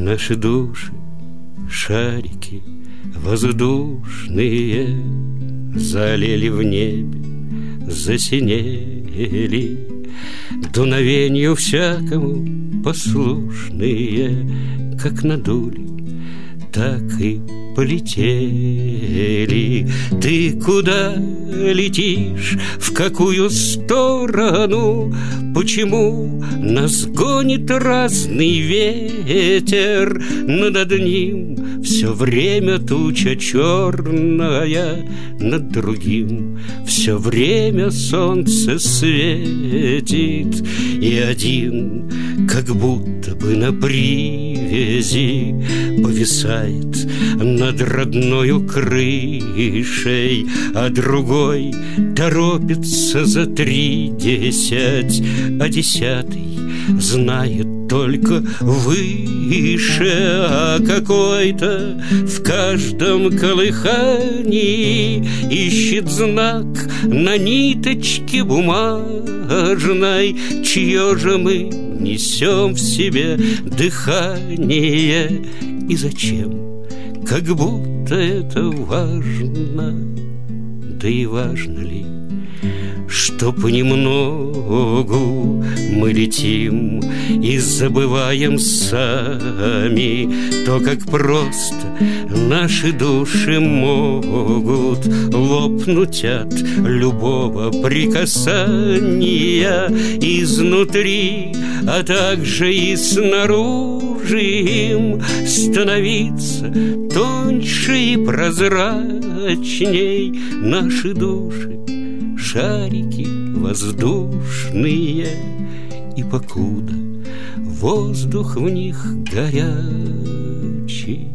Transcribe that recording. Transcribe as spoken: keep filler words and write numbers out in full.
Наши души, шарики воздушные, залили в небе, засинели, дуновенью всякому послушные, как надули, так и полетели. Ты куда летишь, в какую сторону? Почему нас гонит разный ветер? Над одним все время туча черная, над другим все время солнце светит, и один, как будто бы на привязи, повисает над родною крышей, а другой торопится за тридесять, а десятый знает только выше, а какой-то в каждом колыхании ищет знак на ниточке бумажной, чье же мы несем в себе дыхание. И зачем? Как будто это важно. Да и важно ли, что понемногу мы летим и забываем сами то, как просто наши души могут лопнуть от любого прикасания изнутри, а также и снаружи им становиться тоньше и прозрачней наши души, шарики воздушные, и покуда воздух в них горячий,